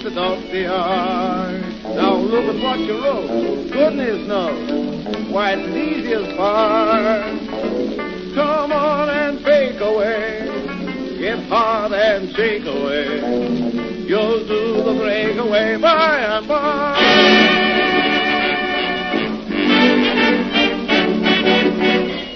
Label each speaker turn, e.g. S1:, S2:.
S1: the dusty eye. Now look at what you wrote. Goodness knows why it's easy as fire. Come on and fake away. Get hard and shake away. You'll do the breakaway by and by.